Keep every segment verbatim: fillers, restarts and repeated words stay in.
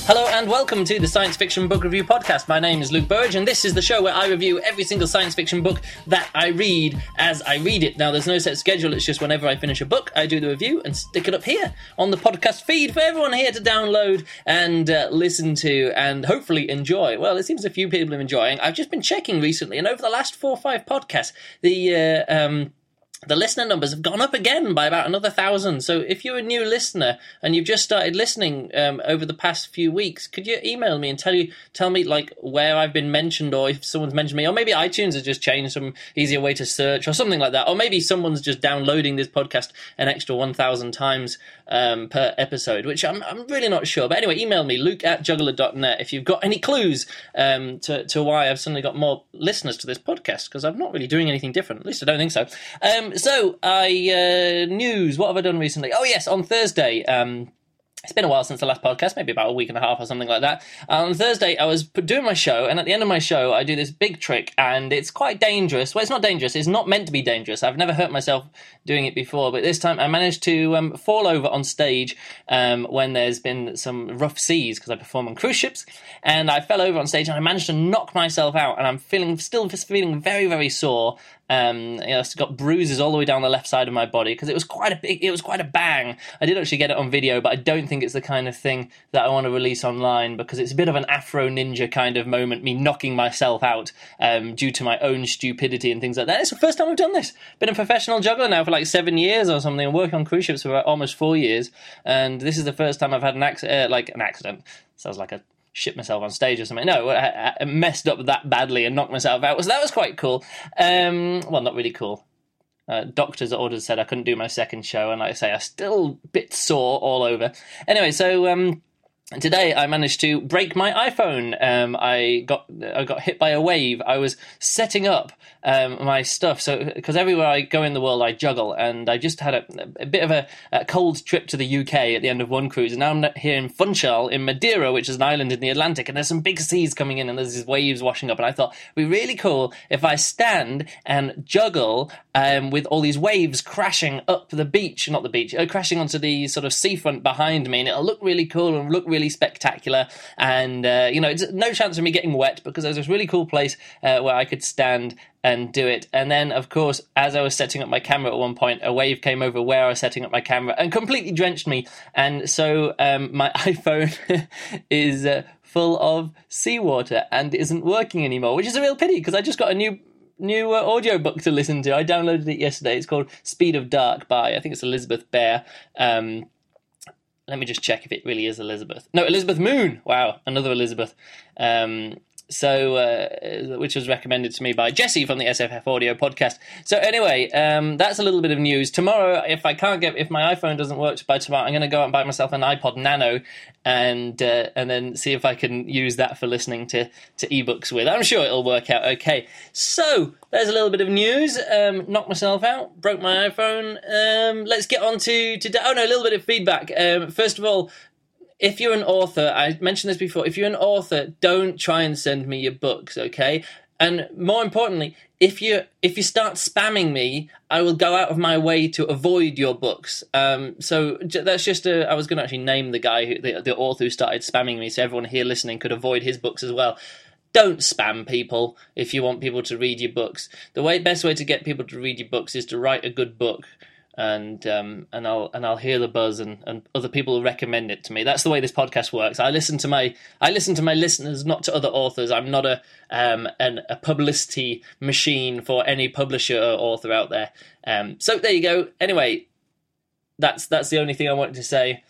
Hello and welcome to the Science Fiction Book Review Podcast. My name is Luke Burridge and this is the show where I review every single science fiction book that I read as I read it. Now there's no set schedule, it's just whenever I finish a book I do the review and stick it up here on the podcast feed for everyone here to download and uh, listen to and hopefully enjoy. Well, it seems a few people are enjoying. I've just been checking recently and over the last four or five podcasts the... Uh, um, The listener numbers have gone up again by about another thousand. So if you're a new listener and you've just started listening um, over the past few weeks, could you email me and tell you tell me like where I've been mentioned, or if someone's mentioned me, or maybe iTunes has just changed some easier way to search or something like that, or maybe someone's just downloading this podcast an extra one thousand times um, per episode, which I'm I'm really not sure. But anyway, email me luke at juggler dot net if you've got any clues um, to to why I've suddenly got more listeners to this podcast, because I'm not really doing anything different. At least I don't think so. Um, So, I, uh, news, what have I done recently? Oh, yes, on Thursday, um, it's been a while since the last podcast, maybe about a week and a half or something like that. Uh, on Thursday, I was doing my show, and at the end of my show, I do this big trick, and it's quite dangerous. Well, it's not dangerous. It's not meant to be dangerous. I've never hurt myself doing it before, but this time I managed to um, fall over on stage um, when there's been some rough seas, because I perform on cruise ships, and I fell over on stage, and I managed to knock myself out, and I'm feeling still feeling very, very sore. Um, you know, I've got bruises all the way down the left side of my body because it was quite a big, it was quite a bang. I did actually get it on video, but I don't think it's the kind of thing that I want to release online because it's a bit of an Afro Ninja kind of moment, me knocking myself out um, due to my own stupidity and things like that. It's the first time I've done this. Been a professional juggler now for like seven years or something, and working on cruise ships for almost four years, and this is the first time I've had an accident, uh, like an accident. Sounds like a shit myself on stage or something. No, I, I messed up that badly and knocked myself out. So that was quite cool. Um, well, not really cool. Uh, doctors at orders said I couldn't do my second show, and like I say, I'm still a bit sore all over. Anyway, so um, today I managed to break my iPhone. Um, I got I got hit by a wave. I was setting up um, my stuff, so because everywhere I go in the world I juggle, and I just had a, a bit of a, a cold trip to the U K at the end of one cruise, and now I'm here in Funchal in Madeira, which is an island in the Atlantic, and there's some big seas coming in, and there's these waves washing up, and I thought it'd be really cool if I stand and juggle um, with all these waves crashing up the beach, not the beach, uh, crashing onto the sort of seafront behind me, and it'll look really cool and look really spectacular, and uh, you know, it's no chance of me getting wet because there's this really cool place uh, where I could stand and do it. And then, of course, as I was setting up my camera at one point, a wave came over where I was setting up my camera and completely drenched me. And so um, my iPhone is uh, full of seawater and isn't working anymore, which is a real pity because I just got a new new uh, audio book to listen to. I downloaded it yesterday. It's called Speed of Dark by, I think it's Elizabeth Bear. Um, let me just check if it really is Elizabeth. No, Elizabeth Moon. Wow, another Elizabeth. Um, so, uh, which was recommended to me by Jesse from the S F F Audio podcast. So anyway, um, that's a little bit of news. Tomorrow, if I can't get, if my iPhone doesn't work by tomorrow, I'm going to go out and buy myself an iPod Nano and uh, and then see if I can use that for listening to, to ebooks with. I'm sure it'll work out okay. So, there's a little bit of news. Um, knocked myself out, broke my iPhone. Um, let's get on to today. Oh no, a little bit of feedback. Um, first of all, if you're an author, I mentioned this before, if you're an author, don't try and send me your books, okay? And more importantly, if you if you start spamming me, I will go out of my way to avoid your books. Um, so that's just a, I was going to actually name the guy, who, the, the author who started spamming me, so everyone here listening could avoid his books as well. Don't spam people if you want people to read your books. The way best way to get people to read your books is to write a good book. And um, and I'll and I'll hear the buzz, and, and other people will recommend it to me. That's the way this podcast works. I listen to my I listen to my listeners, not to other authors. I'm not a um an, a publicity machine for any publisher or author out there. Um, so there you go. Anyway, that's that's the only thing I wanted to say.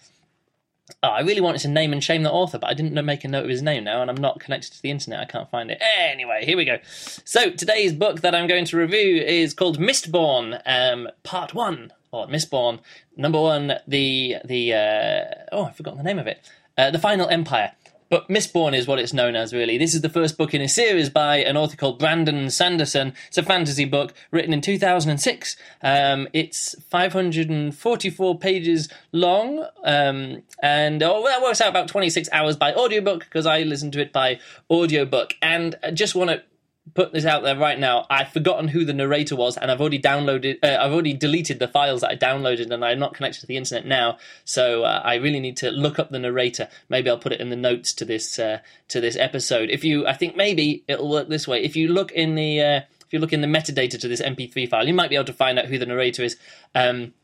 Oh, I really wanted to name and shame the author, but I didn't make a note of his name now, and I'm not connected to the internet. I can't find it. Anyway, here we go. So today's book that I'm going to review is called Mistborn, um, Part One, or Mistborn Number One. The the uh, oh, I've forgotten the name of it. Uh, the Final Empire. But Mistborn is what it's known as, really. This is the first book in a series by an author called Brandon Sanderson. It's a fantasy book written in two thousand six. Um, it's five hundred forty-four pages long, um, and oh, that works out about twenty-six hours by audiobook, because I listened to it by audiobook. And I just want to put this out there right now. I've forgotten who the narrator was, and I've already downloaded. Uh, I've already deleted the files that I downloaded, and I'm not connected to the internet now. So uh, I really need to look up the narrator. Maybe I'll put it in the notes to this uh, to this episode. If you, I think maybe it'll work this way. If you look in the uh, if you look in the metadata to this M P three file, you might be able to find out who the narrator is. Um,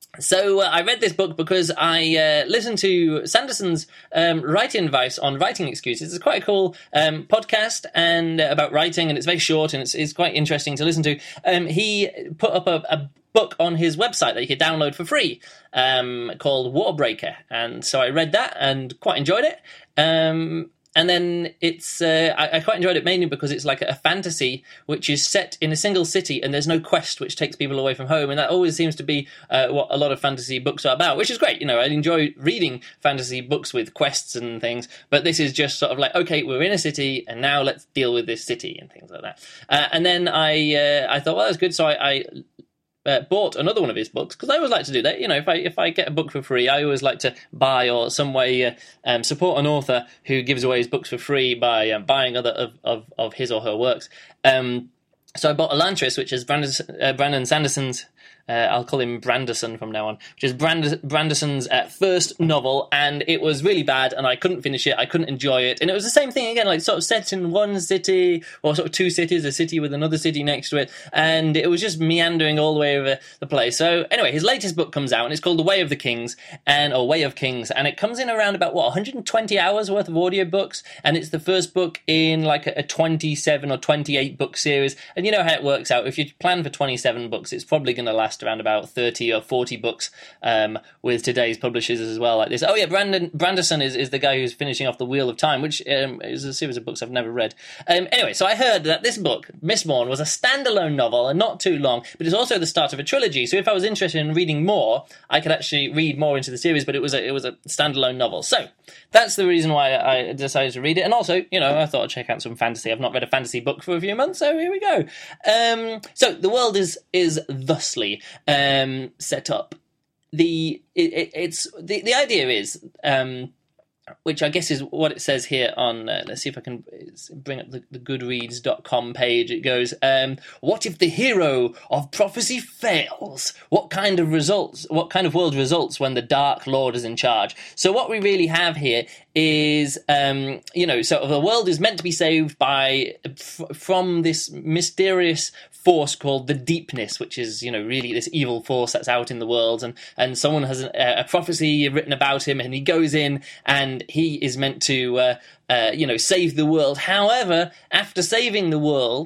So uh, I read this book because I uh, listened to Sanderson's um, writing advice on writing excuses. It's quite a cool um, podcast and uh, about writing, and it's very short and it's, it's quite interesting to listen to. Um, he put up a, a book on his website that you could download for free um, called Warbreaker, and so I read that and quite enjoyed it. Um, And then it's uh, I, I quite enjoyed it mainly because it's like a fantasy which is set in a single city and there's no quest which takes people away from home, and that always seems to be uh, what a lot of fantasy books are about, which is great. You know, I enjoy reading fantasy books with quests and things, but this is just sort of like, okay, we're in a city and now let's deal with this city and things like that. Uh, and then I uh, I thought, well, that's good, so I, I Uh, bought another one of his books because I always like to do that. You know, if I if I get a book for free, I always like to buy or some way uh, um, support an author who gives away his books for free by um, buying other of, of, of his or her works. Um, so I bought Elantris, which is Brandon, uh, Brandon Sanderson's. Uh, I'll call him Branderson from now on, which is Brand- Branderson's uh, first novel, and it was really bad, and I couldn't finish it, I couldn't enjoy it, and it was the same thing again, like sort of set in one city, or sort of two cities, a city with another city next to it, and it was just meandering all the way over the place. So anyway, his latest book comes out, and it's called The Way of the Kings, and or Way of Kings, and it comes in around about, what, one hundred twenty hours worth of audiobooks, and it's the first book in like a, a twenty-seven or twenty-eight book series, and you know how it works out. If you plan for twenty-seven books, it's probably going to last around about thirty or forty books um, with today's publishers as well, like this. Oh yeah, Brandon Branderson is, is the guy who's finishing off The Wheel of Time, which um, is a series of books I've never read. Um, anyway, so I heard that this book, Mistborn, was a standalone novel and not too long, but it's also the start of a trilogy. So if I was interested in reading more, I could actually read more into the series, but it was a, it was a standalone novel. So that's the reason why I decided to read it. And also, you know, I thought I'd check out some fantasy. I've not read a fantasy book for a few months, so here we go. Um, so the world is is thusly um, set up. The it, it, it's the the idea is. Um, which I guess is what it says here on, uh, let's see if I can bring up the, the goodreads dot com page. It goes, um, what if the hero of prophecy fails? What kind of results, what kind of world results when the Dark Lord is in charge? So what we really have here is, um, you know, so the world is meant to be saved by, f- from this mysterious force called the Deepness, which is, you know, really this evil force that's out in the world, and, and someone has a, a prophecy written about him, and he goes in and he is meant to, uh, uh, you know, save the world. However, after saving the world,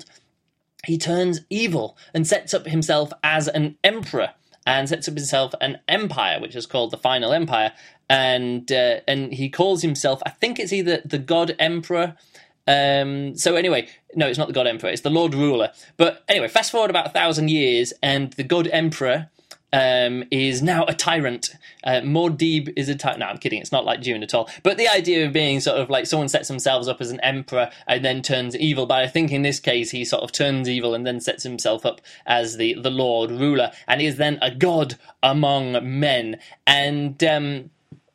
he turns evil and sets up himself as an emperor and sets up himself an empire, which is called the Final Empire. And uh, and he calls himself, I think it's either the God Emperor. Um, so anyway, no, it's not the God Emperor, it's the Lord Ruler. But anyway, fast forward about a thousand years, and the God Emperor um, is now a tyrant. Uh, Muad'Dib is a tyrant. No, I'm kidding, it's not like Dune at all. But the idea of being sort of like someone sets themselves up as an emperor and then turns evil, but I think in this case he sort of turns evil and then sets himself up as the, the Lord Ruler, and is then a god among men. And um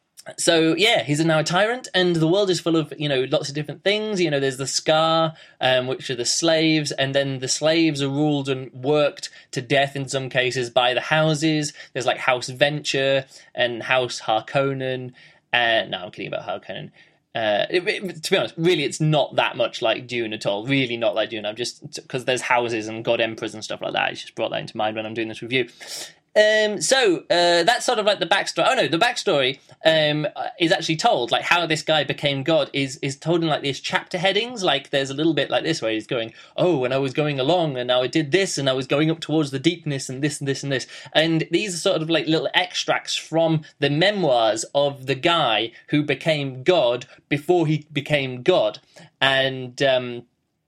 So, yeah, he's now a tyrant, and the world is full of, you know, lots of different things. You know, there's the Scar, um, which are the slaves, and then the slaves are ruled and worked to death in some cases by the houses. There's, like, House Venture and House Harkonnen. Uh, no, I'm kidding about Harkonnen. Uh, it, it, to be honest, really, it's not that much like Dune at all. Really not like Dune. I'm just, because there's houses and God Emperors and stuff like that. I just brought that into mind when I'm doing this review. Um, so uh, that's sort of like the backstory. Oh no, the backstory um, is actually told, like how this guy became God is is told in like these chapter headings. Like there's a little bit like this where he's going, oh, when I was going along and now I did this and I was going up towards the deepness and this and this and this. And these are sort of like little extracts from the memoirs of the guy who became God before he became God. And um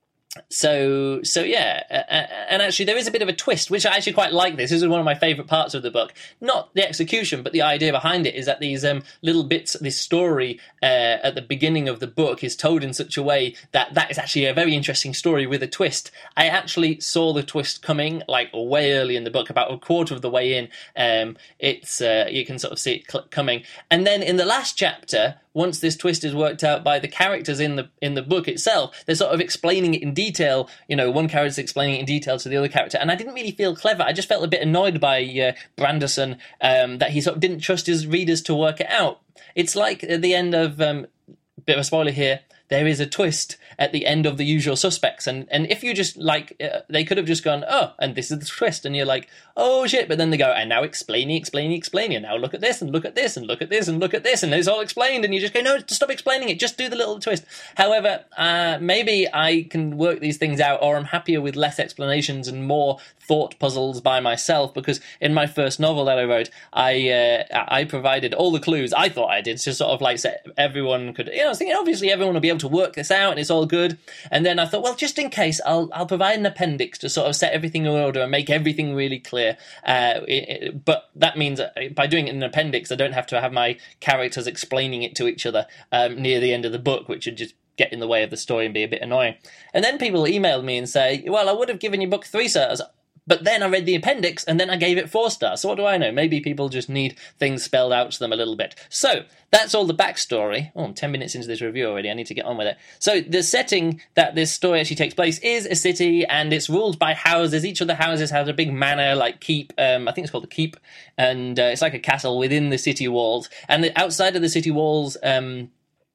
So, so yeah, uh, and actually there is a bit of a twist, which I actually quite like this. This is one of my favourite parts of the book. Not the execution, but the idea behind it is that these um, little bits, this story uh, at the beginning of the book is told in such a way that that is actually a very interesting story with a twist. I actually saw the twist coming like way early in the book, about a quarter of the way in. Um, it's uh, you can sort of see it cl- coming. And then in the last chapter, once this twist is worked out by the characters in the in the book itself, they're sort of explaining it in detail. You know, one character's explaining it in detail to the other character, and I didn't really feel clever. I just felt a bit annoyed by uh, Branderson, um, that he sort of didn't trust his readers to work it out. It's like at the end of, um, bit of a spoiler here, there is a twist at the end of The Usual Suspects, and and if you just, like, uh, they could have just gone, oh, and this is the twist, and you're like, oh shit, but then they go, and now explaining, explaining, explaining, now look at this, and look at this, and look at this, and look at this, and it's all explained, and you just go, no, stop explaining it, just do the little twist. However, uh, maybe I can work these things out, or I'm happier with less explanations and more thought puzzles by myself, because in my first novel that I wrote, I uh, I provided all the clues, I thought I did, to sort of like say everyone could, you know, I was thinking obviously everyone will be able to work this out and it's all good, and then I thought, well, just in case, I'll I'll provide an appendix to sort of set everything in order and make everything really clear, uh, it, it, but that means by doing it in an appendix, I don't have to have my characters explaining it to each other um, near the end of the book, which would just get in the way of the story and be a bit annoying. And then people emailed me and say, well, I would have given you book three stars, but then I read the appendix, and then I gave it four stars. So what do I know? Maybe people just need things spelled out to them a little bit. So that's all the backstory. Oh, I'm ten minutes into this review already. I need to get on with it. So the setting that this story actually takes place is a city, and it's ruled by houses. Each of the houses has a big manor, like keep. Um, I think it's called the keep, and uh, it's like a castle within the city walls. And the, outside of the city walls, Um,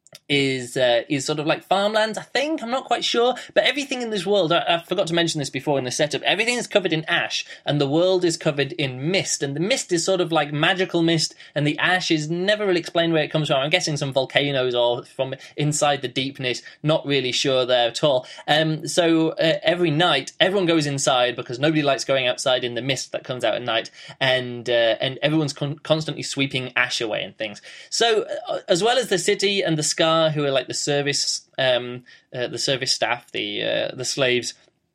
is uh, is sort of like farmlands, I think. I'm not quite sure. But everything in this world, I, I forgot to mention this before in the setup, everything is covered in ash, and the world is covered in mist. And the mist is sort of like magical mist, and the ash is never really explained where it comes from. I'm guessing some volcanoes or from inside the deepness, not really sure there at all. Um, so uh, every night, everyone goes inside because nobody likes going outside in the mist that comes out at night, and uh, and everyone's con- constantly sweeping ash away and things. So uh, as well as the city and the sky, who are like the service, um, uh, the service staff, the uh, the slaves.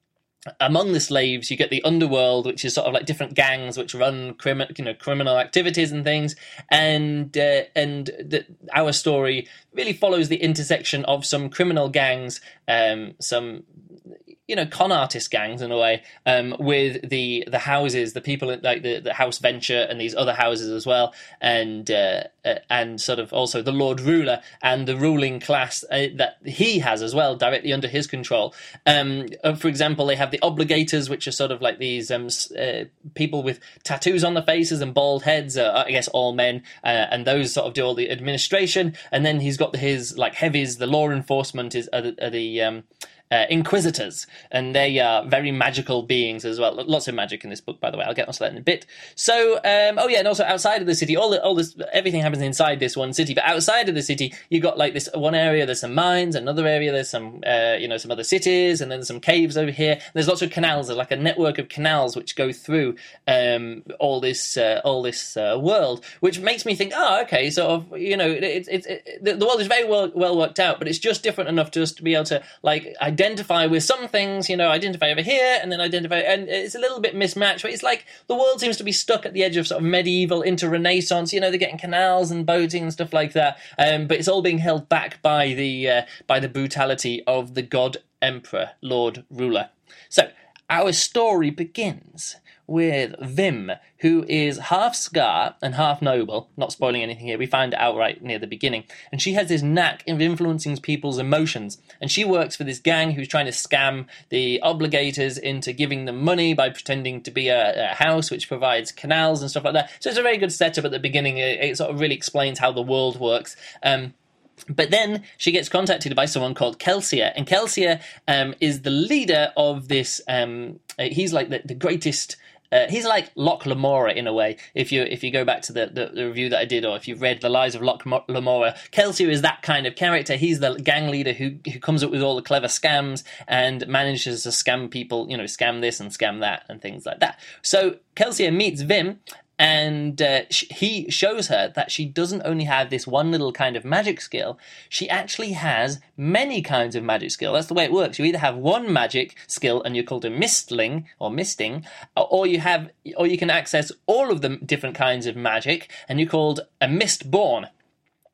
Among the slaves, you get the underworld, which is sort of like different gangs which run crimi- you know, criminal activities and things. And uh, and the, our story really follows the intersection of some criminal gangs, um, some you know, con artist gangs in a way, um, with the the houses, the people like the, the House Venture and these other houses as well, and uh, uh, and sort of also the Lord Ruler and the ruling class uh, that he has as well, directly under his control. Um, uh, for example, they have the Obligators, which are sort of like these um, uh, people with tattoos on their faces and bald heads, uh, I guess all men, uh, and those sort of do all the administration. And then he's got his like heavies, the law enforcement is are the, are the um, Uh, Inquisitors, and they are very magical beings as well. Lots of magic in this book, by the way. I'll get onto that in a bit. So, um, oh yeah, and also outside of the city, all the, all this, everything happens inside this one city. But outside of the city, you got like this one area. There's some mines. Another area, there's some, uh, you know, some other cities, and then there's some caves over here. There's lots of canals. There's like a network of canals which go through um, all this, uh, all this uh, world, which makes me think, oh, okay, sort of, you know, it's it, it, it, the world is very well well worked out, but it's just different enough to us to be able to like identify with some things, you know, identify over here and then identify, and it's a little bit mismatched, but it's like the world seems to be stuck at the edge of sort of medieval into Renaissance, you know, they're getting canals and boating and stuff like that, um, but it's all being held back by the uh, by the brutality of the God Emperor, Lord Ruler. So, our story begins with Vim, who is half Scar and half noble. Not spoiling anything here, we find it out right near the beginning. And she has this knack of influencing people's emotions. And she works for this gang who's trying to scam the Obligators into giving them money by pretending to be a, a house which provides canals and stuff like that. So it's a very good setup at the beginning. It, it sort of really explains how the world works. Um, But then she gets contacted by someone called Kelsier, and Kelsier um, is the leader of this. Um, he's like the, the greatest. Uh, he's like Locke Lamora in a way. If you if you go back to the, the, the review that I did, or if you've read The Lies of Locke Lamora, Kelsier is that kind of character. He's the gang leader who who comes up with all the clever scams and manages to scam people. You know, scam this and scam that and things like that. So Kelsier meets Vim. And uh, sh- he shows her that she doesn't only have this one little kind of magic skill, she actually has many kinds of magic skill. That's the way it works. You either have one magic skill and you're called a mistling or misting, or you have, or you can access all of the different kinds of magic and you're called a mistborn.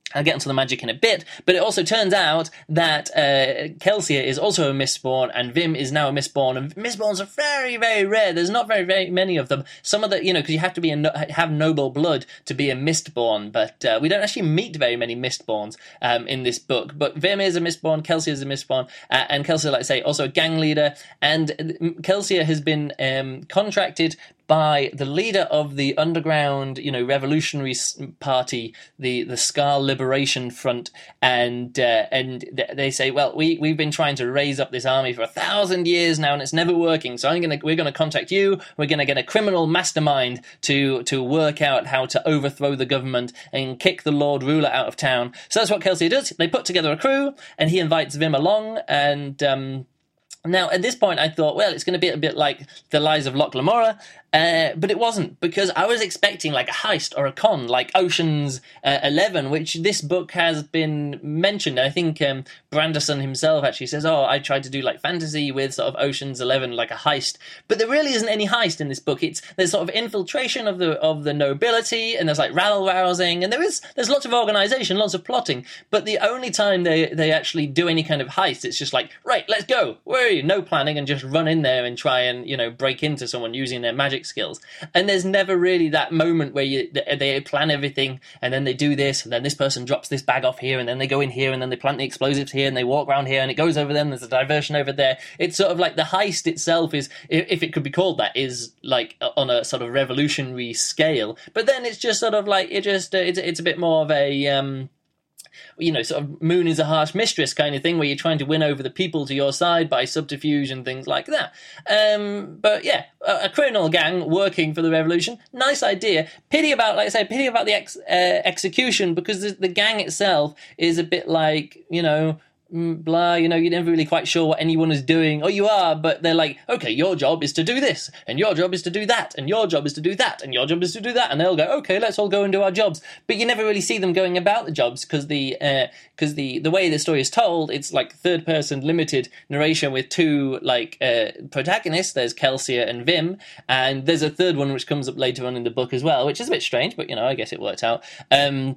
I'll get into the magic in a bit, but it also turns out that uh, Kelsier is also a Mistborn, and Vim is now a Mistborn, and Mistborns are very, very rare. There's not very, very many of them. Some of the, you know, because you have to be a no- have noble blood to be a Mistborn, but uh, we don't actually meet very many Mistborns um, in this book. But Vim is a Mistborn, Kelsier is a Mistborn, uh, and Kelsier, like I say, also a gang leader, and Kelsier has been um, contracted by the leader of the underground, you know, revolutionary party, the the Scar Liberation Front, and uh, and they say, well, we we've been trying to raise up this army for a thousand years now, and it's never working. So I'm gonna we're gonna contact you. We're gonna get a criminal mastermind to to work out how to overthrow the government and kick the Lord Ruler out of town. So that's what Kelsier does. They put together a crew, and he invites Vim along, and um, now, at this point, I thought, well, it's going to be a bit like The Lies of Locke Lamora, uh, but it wasn't, because I was expecting like a heist or a con, like Ocean's uh, eleven, which this book has been mentioned. I think um, Branderson himself actually says, oh, I tried to do like fantasy with sort of Ocean's eleven, like a heist, but there really isn't any heist in this book. It's there's sort of infiltration of the of the nobility, and there's like rabble rousing, and there is there's lots of organization, lots of plotting, but the only time they, they actually do any kind of heist, it's just like, right, let's go, where are you? No planning, and just run in there and try and, you know, break into someone using their magic skills. And there's never really that moment where you they plan everything, and then they do this, and then this person drops this bag off here, and then they go in here, and then they plant the explosives here, and they walk around here, and it goes over them, there's a diversion over there. It's sort of like the heist itself is, if it could be called that, is like on a sort of revolutionary scale. But then it's just sort of like, it just, uh, it's, it's a bit more of a, um, you know, sort of Moon is a harsh mistress kind of thing, where you're trying to win over the people to your side by subterfuge and things like that. Um, but yeah, a, a criminal gang working for the revolution, nice idea. Pity about, like I say, pity about the ex, uh, execution, because the, the gang itself is a bit like, you know, blah, you know, you're never really quite sure what anyone is doing. Or you are, but they're like, okay, your job is to do this, and your job is to do that, and your job is to do that, and your job is to do that, and they'll go, okay, let's all go and do our jobs. But you never really see them going about the jobs, because the because uh, the the way the story is told, it's like third person limited narration with two like uh, protagonists. There's Kelsier and Vim, and there's a third one which comes up later on in the book as well, which is a bit strange, but you know, I guess it worked out. Um,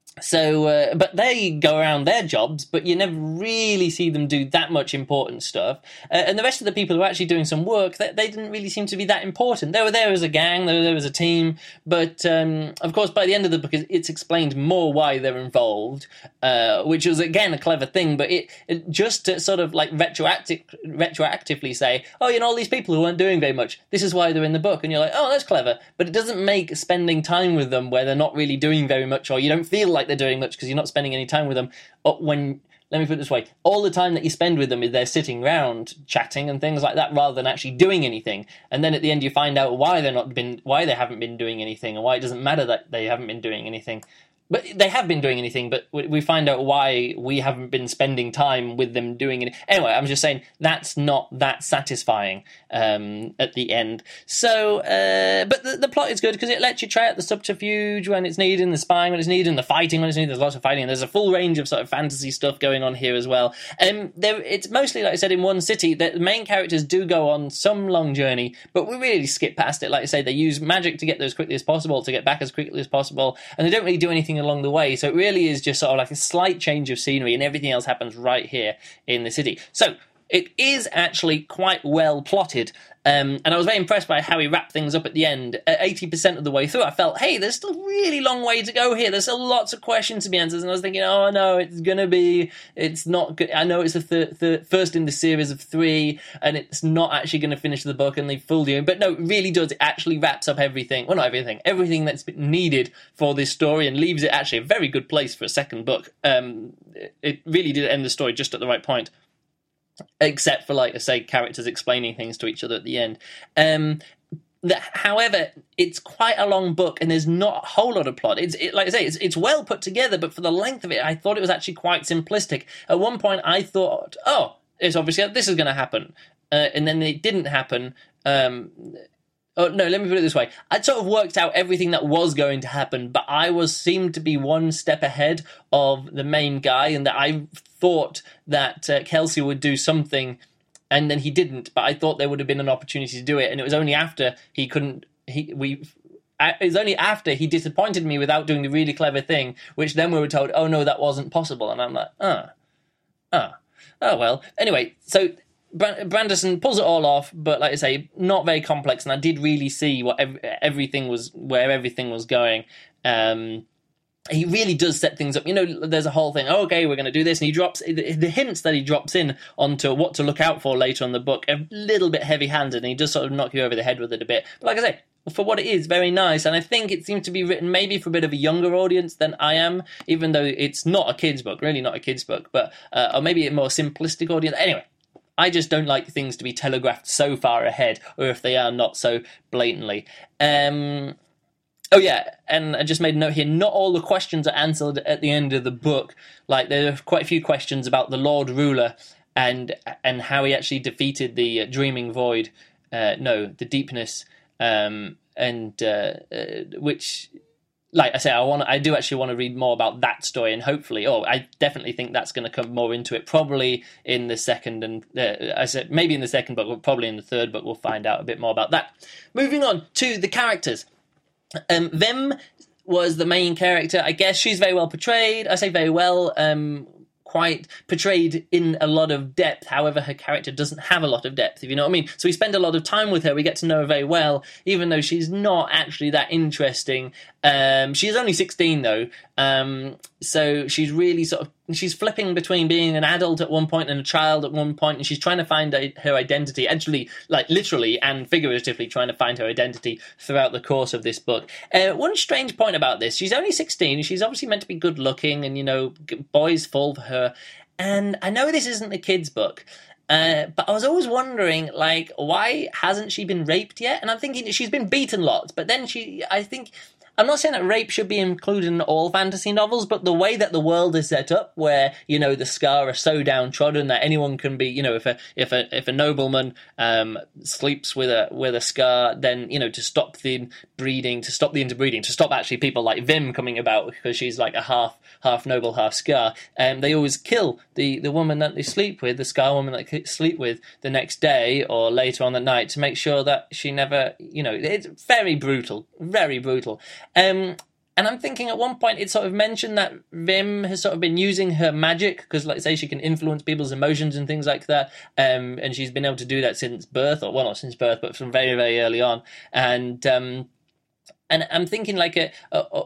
So, uh, but they go around their jobs, but you never really see them do that much important stuff. Uh, and the rest of the people who are actually doing some work, they, they didn't really seem to be that important. They were there as a gang, they were there as a team, but um, of course, by the end of the book, it's explained more why they're involved, uh, which was, again, a clever thing, but it, it just to sort of like retroactive, retroactively say, oh, you know, all these people who weren't doing very much, this is why they're in the book, and you're like, oh, that's clever, but it doesn't make spending time with them where they're not really doing very much, or you don't feel like they're doing much because you're not spending any time with them. When, let me put it this way, all the time that you spend with them is they're sitting around chatting and things like that, rather than actually doing anything. And then at the end you find out why they're not been why they haven't been doing anything, and why it doesn't matter that they haven't been doing anything. But they have been doing anything, but we find out why we haven't been spending time with them doing it. Anyway, I'm just saying that's not that satisfying um, at the end. So, uh, but the, the plot is good because it lets you try out the subterfuge when it's needed, and the spying when it's needed, and the fighting when it's needed. There's lots of fighting. There's a full range of sort of fantasy stuff going on here as well. Um, there, it's mostly, like I said, in one city. The main characters do go on some long journey, but we really skip past it. Like I say, they use magic to get there as quickly as possible, to get back as quickly as possible, and they don't really do anything along the way. So it really is just sort of like a slight change of scenery, and everything else happens right here in the city. So it is actually quite well plotted. Um, and I was very impressed by how he wrapped things up at the end. At eighty percent of the way through, I felt, hey, there's still a really long way to go here. There's still lots of questions to be answered. And I was thinking, oh, no, it's going to be, it's not good. I know it's the thir- thir- first in the series of three, and it's not actually going to finish the book, and they fooled you. But no, it really does. It actually wraps up everything. Well, not everything. Everything that's been needed for this story, and leaves it actually a very good place for a second book. Um, it really did end the story just at the right point. Except for, like I say, characters explaining things to each other at the end. Um, the, however, it's quite a long book, and there's not a whole lot of plot. It's it, like I say, it's it's well put together, but for the length of it, I thought it was actually quite simplistic. At one point, I thought, oh, it's obviously this is going to happen, uh, and then it didn't happen. Um, Oh, no, let me put it this way. I'd sort of worked out everything that was going to happen, but I was seemed to be one step ahead of the main guy, and that I thought that uh, Kelsier would do something, and then he didn't. But I thought there would have been an opportunity to do it, and it was only after he couldn't. He we it was only after he disappointed me without doing the really clever thing, which then we were told, oh no, that wasn't possible. And I'm like, ah, ah, oh well. Anyway, so Branderson pulls it all off, but like I say, not very complex, and I did really see what ev- everything was, where everything was going. Um, he really does set things up. You know, there's a whole thing, oh, okay, we're going to do this, and he drops, the, the hints that he drops in onto what to look out for later in the book, a little bit heavy-handed, and he does sort of knock you over the head with it a bit. But like I say, for what it is, very nice, and I think it seems to be written maybe for a bit of a younger audience than I am, even though it's not a kid's book, really not a kid's book, but uh, or maybe a more simplistic audience. Anyway, I just don't like things to be telegraphed so far ahead, or if they are, not so blatantly. Um, oh yeah, and I just made a note here, not all the questions are answered at the end of the book. Like, there are quite a few questions about the Lord Ruler and and how he actually defeated the uh, Dreaming Void, uh, no, the Deepness, um, and uh, uh, which... Like I say, I want. I do actually want to read more about that story, and hopefully, oh, I definitely think that's going to come more into it. Probably in the second, and uh, I said maybe in the second book, but probably in the third book, we'll find out a bit more about that. Moving on to the characters. Um, Vim was the main character. I guess she's very well portrayed. I say very well. Um, quite portrayed in a lot of depth. However, her character doesn't have a lot of depth, if you know what I mean. So we spend a lot of time with her. We get to know her very well, even though she's not actually that interesting. Um, she's only sixteen, though. Um, so she's really sort of, she's flipping between being an adult at one point and a child at one point, and she's trying to find a, her identity, actually, like literally and figuratively trying to find her identity throughout the course of this book. Uh, one strange point about this, she's only sixteen, she's obviously meant to be good looking, and, you know, boys fall for her, and I know this isn't a kid's book, Uh, but I was always wondering, like, why hasn't she been raped yet? And I'm thinking she's been beaten lots, but then she, I think, I'm not saying that rape should be included in all fantasy novels, but the way that the world is set up, where, you know, the Scar are so downtrodden that anyone can be, you know, if a if a if a nobleman um, sleeps with a with a Scar, then, you know, to stop the breeding, to stop the interbreeding, to stop actually people like Vim coming about because she's like a half half noble, half Scar, um, they always kill the the woman that they sleep with, the Scar woman that they sleep with, the next day or later on the night, to make sure that she never, you know, it's very brutal, very brutal. Um, and I'm thinking at one point it sort of mentioned that Vim has sort of been using her magic, because, like I say, she can influence people's emotions and things like that, um, and she's been able to do that since birth, or well, not since birth, but from very, very early on. And um, and I'm thinking like a, a, a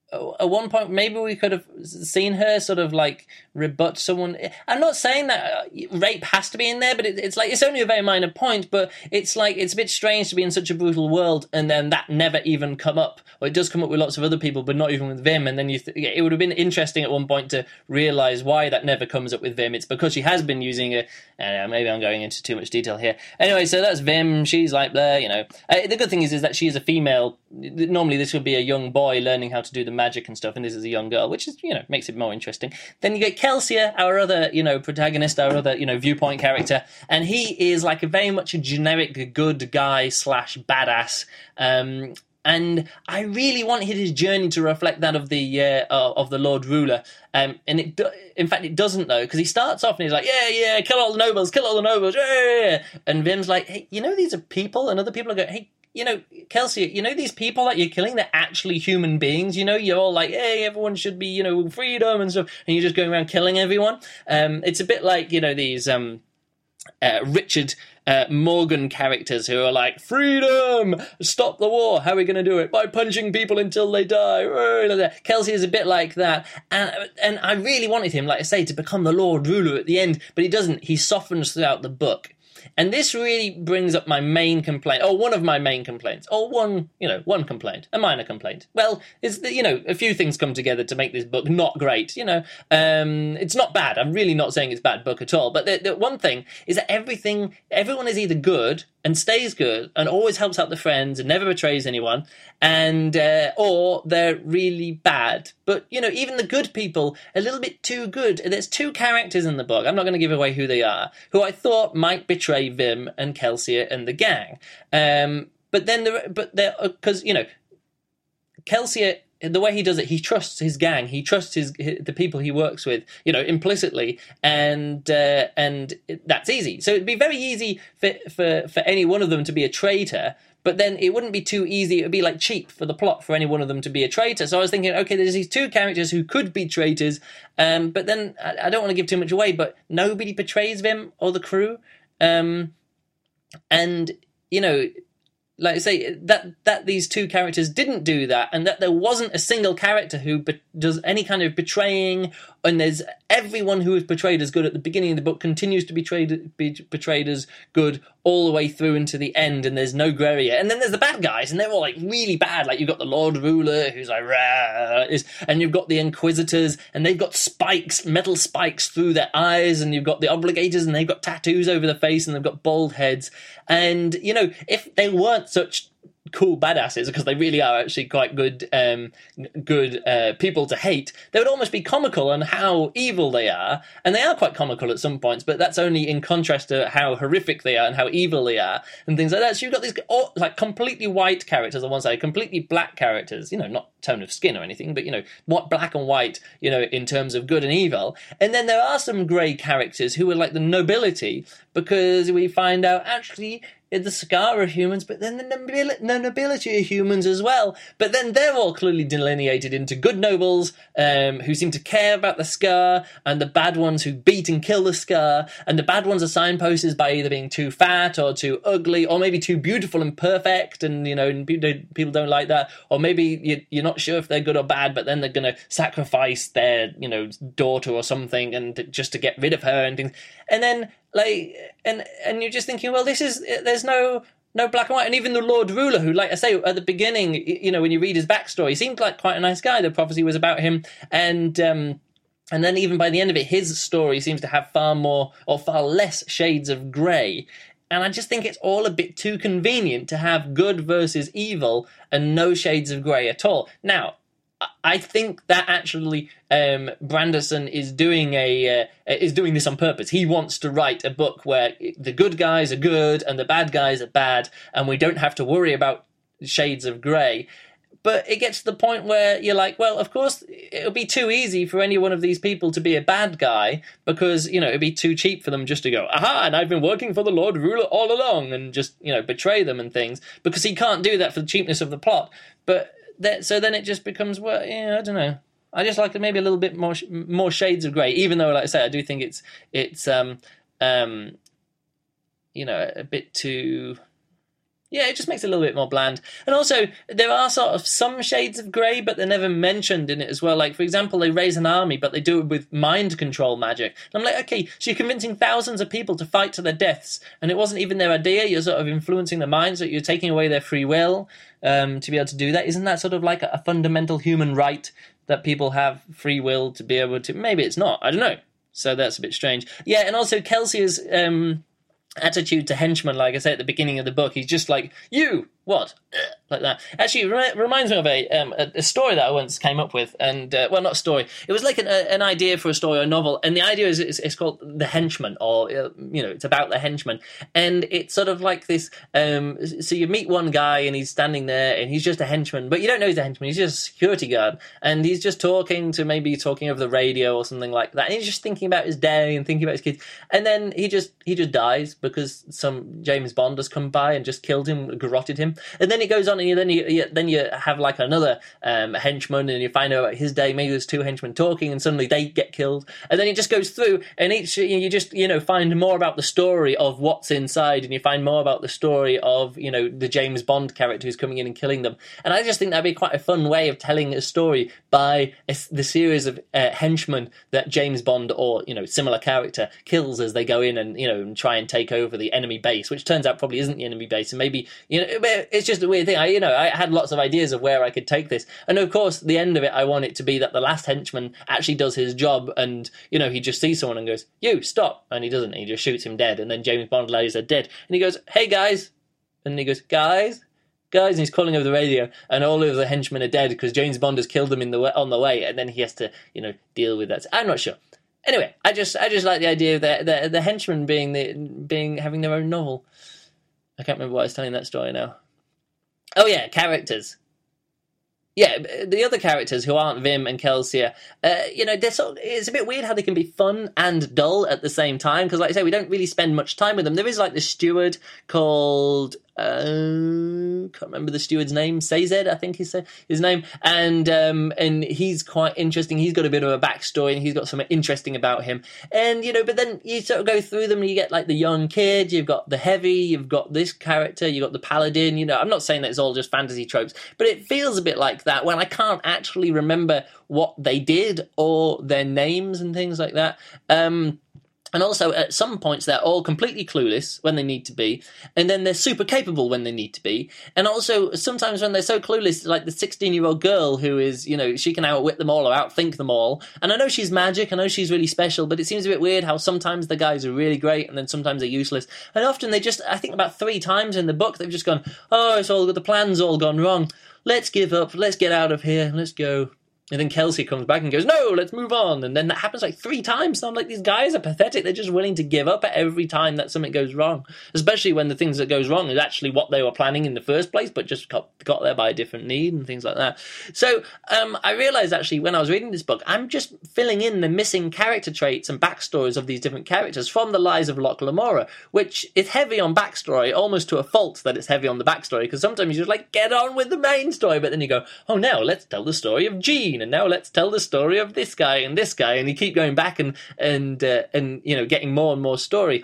at one point, maybe we could have seen her sort of like rebut someone. I'm not saying that rape has to be in there, but it, it's like, it's only a very minor point, but it's like, it's a bit strange to be in such a brutal world and then that never even come up. Or it does come up with lots of other people, but not even with Vim. And then you, th- it would have been interesting at one point to realize why that never comes up with Vim. It's because she has been using a, uh, maybe I'm going into too much detail here. Anyway, so that's Vim. She's like there, you know. Uh, the good thing is, is that she is a female. Normally this would be a young boy learning how to do the magic and stuff, and this is a young girl, which is, you know, makes it more interesting. Then you get Kelsier, our other, you know, protagonist, our other, you know, viewpoint character, and he is like a very much a generic good guy slash badass. Um, and I really wanted his journey to reflect that of the uh, of the Lord Ruler. Um, and it, do- in fact, it doesn't though, because he starts off and he's like, yeah, yeah, kill all the nobles, kill all the nobles, yeah. And Vim's like, hey, you know, these are people, and other people are going, hey, you know, Kelsey, you know these people that you're killing, they're actually human beings, you know? You're all like, hey, everyone should be, you know, freedom and stuff, and you're just going around killing everyone. Um, it's a bit like, you know, these um, uh, Richard uh, Morgan characters who are like, freedom, stop the war, how are we going to do it? By punching people until they die. Kelsey is a bit like that, and and I really wanted him, like I say, to become the Lord Ruler at the end, but he doesn't. He softens throughout the book. And this really brings up my main complaint, or one of my main complaints, or one, you know, one complaint, a minor complaint. Well, is that, you know, a few things come together to make this book not great, you know. Um, it's not bad. I'm really not saying it's a bad book at all. But the, the one thing is that everything, everyone is either good and stays good and always helps out the friends and never betrays anyone, and uh, or they're really bad. But, you know, even the good people, a little bit too good. There's two characters in the book, I'm not going to give away who they are, who I thought might betray Vim and Kelsier and the gang. Um, but then, there, but they're, because, you know, Kelsier, the way he does it, he trusts his gang, he trusts his, his the people he works with, you know, implicitly, and uh, and that's easy. So it'd be very easy for, for for any one of them to be a traitor. but then it wouldn't be too easy. It would be like cheap for the plot for any one of them to be a traitor. So I was thinking, okay, there's these two characters who could be traitors, um, but then I, I don't want to give too much away, but nobody betrays Vim or the crew. Um, and, you know, like I say, that that these two characters didn't do that, and that there wasn't a single character who be- does any kind of betraying, and there's everyone who was betrayed as good at the beginning of the book continues to be, betrayed, be betrayed as good all the way through into the end, and there's no grey area. And then there's the bad guys, and they're all like really bad. Like you've got the Lord Ruler, who's like, rah, is, and you've got the Inquisitors, and they've got spikes, metal spikes through their eyes, and you've got the Obligators, and they've got tattoos over their face, and they've got bald heads. And, you know, if they weren't such cool badasses, because they really are actually quite good um, good uh, people to hate, they would almost be comical on how evil they are, and they are quite comical at some points, but that's only in contrast to how horrific they are and how evil they are, and things like that. So you've got these all, like completely white characters on one side, completely black characters, you know, not tone of skin or anything, but, you know, what black and white, you know, in terms of good and evil. And then there are some grey characters who are like the nobility, because we find out actually the Scar are humans, but then the nobility, the nobility are humans as well. But then they're all clearly delineated into good nobles um, who seem to care about the Scar, and the bad ones who beat and kill the Scar, and the bad ones are signposted by either being too fat or too ugly, or maybe too beautiful and perfect, and, you know, and people don't like that, or maybe you're not sure if they're good or bad, but then they're going to sacrifice their, you know, daughter or something, and just to get rid of her and things. And then, like, and and you're just thinking, well, this is, there's no no black and white. And even the Lord Ruler, who, like I say, at the beginning, you know, when you read his backstory, he seemed like quite a nice guy. The prophecy was about him, and um, and then even by the end of it, his story seems to have far more or far less shades of grey. And I just think it's all a bit too convenient to have good versus evil and no shades of grey at all. Now, I think that actually um, Branderson is doing a uh, is doing this on purpose. He wants to write a book where the good guys are good and the bad guys are bad, and we don't have to worry about shades of grey. But it gets to the point where you're like, well, of course, it'll be too easy for any one of these people to be a bad guy, because, you know, it'd be too cheap for them just to go, aha, and I've been working for the Lord Ruler all along, and just, you know, betray them and things, because he can't do that for the cheapness of the plot. But that, so then it just becomes, well, yeah, I don't know. I just like maybe a little bit more more shades of grey, even though, like I say, I do think it's it's um um you know, a bit too. Yeah, it just makes it a little bit more bland. And also, there are sort of some shades of grey, but they're never mentioned in it as well. Like, for example, they raise an army, but they do it with mind control magic. And I'm like, okay, so you're convincing thousands of people to fight to their deaths, and it wasn't even their idea. You're sort of influencing their minds, that you're taking away their free will um, to be able to do that. Isn't that sort of like a, a fundamental human right, that people have free will to be able to... Maybe it's not. I don't know. So that's a bit strange. Yeah, and also Kelsey's... Um, attitude to henchmen, like I said at the beginning of the book, he's just like, you, what? Like that. Actually, it re- reminds me of a, um, a a story that I once came up with, and, uh, well, not a story, it was like an, a, an idea for a story or a novel, and the idea is it's, it's called The Henchman, or, uh, you know, it's about the henchman, and it's sort of like this, um, so you meet one guy, and he's standing there, and he's just a henchman, but you don't know he's a henchman, he's just a security guard, and he's just talking to, maybe talking over the radio or something like that, and he's just thinking about his day, and thinking about his kids, and then he just, he just dies, because some James Bond has come by and just killed him, garroted him, and then it goes on, and you, then you, you then you have like another um, henchman, and you find out about his day. Maybe there's two henchmen talking, and suddenly they get killed, and then it just goes through, and each you just you know find more about the story of what's inside, and you find more about the story of you know the James Bond character who's coming in and killing them. And I just think that'd be quite a fun way of telling a story by a, the series of uh, henchmen that James Bond or you know similar character kills as they go in and you know and try and take over the enemy base, which turns out probably isn't the enemy base, and maybe you know it's just a weird thing. I you know I had lots of ideas of where I could take this, and of course the end of it I want it to be that the last henchman actually does his job, and you know he just sees someone and goes, you stop, and he doesn't, he just shoots him dead, and then James Bond lays her dead, and he goes, hey guys, and he goes, guys guys and he's calling over the radio, and all of the henchmen are dead because James Bond has killed them in the way, on the way, and then he has to you know deal with that. I'm not sure. Anyway, I just I just like the idea of the the, the henchmen being the being having their own novel. I can't remember why I was telling that story now. Oh yeah, characters. Yeah, the other characters who aren't Vim and Kelsey, uh, you know, they're sort of, it's a bit weird how they can be fun and dull at the same time, because like I say, we don't really spend much time with them. There is like the steward called, Uh, can't remember the steward's name. Sazed, I think is his name, and um, and he's quite interesting. He's got a bit of a backstory, and he's got something interesting about him. And you know, but then you sort of go through them, and you get like the young kid, you've got the heavy, you've got this character, you've got the paladin. You know, I'm not saying that it's all just fantasy tropes, but it feels a bit like that when I can't actually remember what they did or their names and things like that. Um, And also, at some points, they're all completely clueless when they need to be, and then they're super capable when they need to be. And also, sometimes when they're so clueless, like the sixteen-year-old girl who is, you know, she can outwit them all or outthink them all. And I know she's magic, I know she's really special, but it seems a bit weird how sometimes the guys are really great, and then sometimes they're useless. And often they just, I think about three times in the book, they've just gone, oh, it's all, the plan's all gone wrong. Let's give up, let's get out of here, let's go. And then Kelsey comes back and goes, no, let's move on. And then that happens like three times. So I'm like, these guys are pathetic. They're just willing to give up every time that something goes wrong. Especially when the things that goes wrong is actually what they were planning in the first place, but just got, got there by a different need and things like that. So um, I realized actually when I was reading this book, I'm just filling in the missing character traits and backstories of these different characters from the Lies of Locke Lamora, which is heavy on backstory, almost to a fault that it's heavy on the backstory, because sometimes you're just like, get on with the main story, but then you go, oh, now let's tell the story of Jean. And now let's tell the story of this guy and this guy, and you keep going back and and uh, and you know getting more and more story.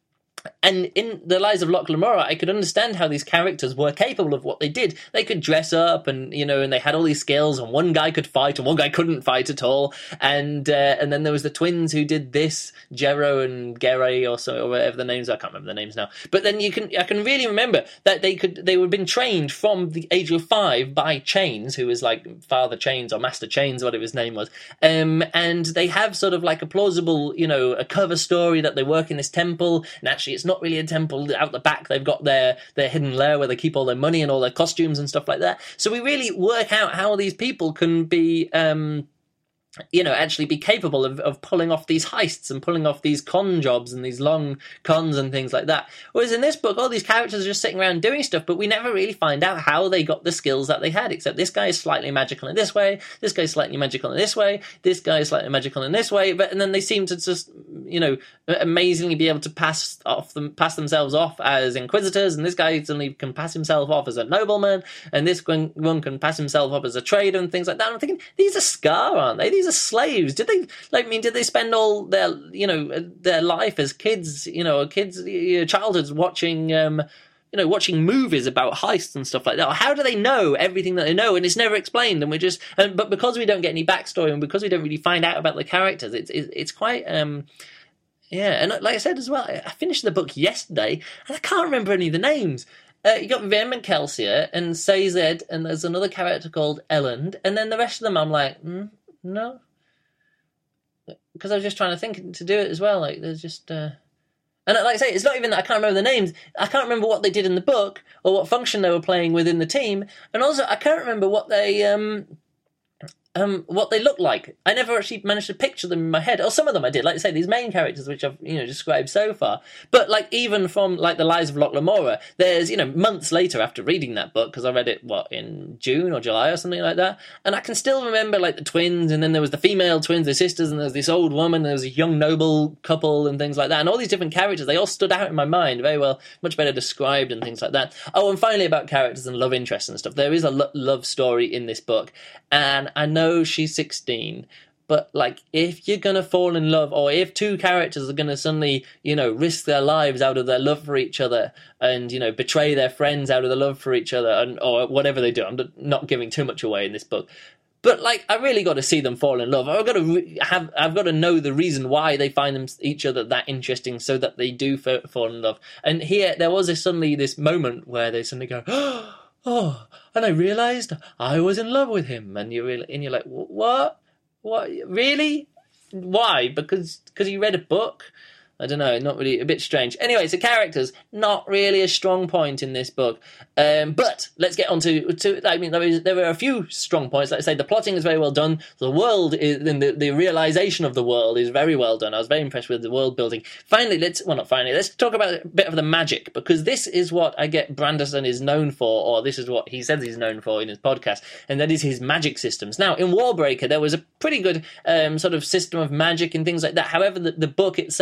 And in the Lies of Locke Lamora, I could understand how these characters were capable of what they did. They could dress up, and you know, and they had all these skills. And one guy could fight, and one guy couldn't fight at all. And uh, and then there was the twins who did this, Jero and Gere, or so, or whatever the names are. I can't remember the names now. But then you can, I can really remember that they could, they were been trained from the age of five by Chains, who was like Father Chains or Master Chains, whatever his name was. Um, and they have sort of like a plausible, you know, a cover story that they work in this temple, and actually it's not really a temple. Out the back they've got their their hidden lair where they keep all their money and all their costumes and stuff like that. So we really work out how these people can be um you know, actually be capable of, of pulling off these heists and pulling off these con jobs and these long cons and things like that. Whereas in this book, all these characters are just sitting around doing stuff, but we never really find out how they got the skills that they had, except this guy is slightly magical in this way, this guy is slightly magical in this way, this guy is slightly magical in this way, but and then they seem to just, you know, amazingly be able to pass off them, pass themselves off as inquisitors, and this guy suddenly can pass himself off as a nobleman, and this one, one can pass himself off as a trader and things like that. And I'm thinking, these are Scar, aren't they? These are slaves. Did they, like, I mean, did they spend all their, you know, their life as kids, you know, kids, you know, childhoods watching, um, you know, watching movies about heists and stuff like that? Or how do they know everything that they know? And it's never explained. And we're just, and, but because we don't get any backstory and because we don't really find out about the characters, it's it's, it's quite, um, yeah. And like I said as well, I finished the book yesterday and I can't remember any of the names. Uh, you got Vim and Kelsier and Sazed, and there's another character called Elland, and then the rest of them I'm like, mm, no. Because I was just trying to think to do it as well. Like, there's just... Uh... And like I say, it's not even that I can't remember the names. I can't remember what they did in the book or what function they were playing within the team. And also, I can't remember what they... Um... Um, what they look like. I never actually managed to picture them in my head. Or some of them I did, like I say, these main characters which I've, you know, described so far. But like even from like the Lies of Locke Lamora, there's, you know, months later after reading that book, because I read it, what, in June or July or something like that, and I can still remember like the twins, and then there was the female twins, the sisters, and there was this old woman, and there was a young noble couple and things like that, and all these different characters, they all stood out in my mind very well, much better described and things like that. Oh, and finally about characters and love interests and stuff. There is a lo- love story in this book, and I know she's sixteen, but like if you're gonna fall in love, or if two characters are gonna suddenly, you know, risk their lives out of their love for each other, and you know, betray their friends out of the love for each other, and or whatever they do, I'm not giving too much away in this book, but like I really got to see them fall in love. I've got to re- have I've got to know the reason why they find them each other that interesting, so that they do f- fall in love. And here there was a, suddenly this moment where they suddenly go, oh, oh, and I realised I was in love with him. And you're, and you're like, what? What? Really? Why? Because because you read a book? I don't know, not really, a bit strange. Anyway, so characters, not really a strong point in this book. Um, but let's get on to, to I mean, there, is, there were a few strong points. Like I say, the plotting is very well done. The world, is, and the, the realisation of the world is very well done. I was very impressed with the world building. Finally, let's, well, not finally, let's talk about a bit of the magic, because this is what I get Branderson is known for, or this is what he says he's known for in his podcast, and that is his magic systems. Now, in Warbreaker, there was a pretty good um, sort of system of magic and things like that. However, the, the book itself was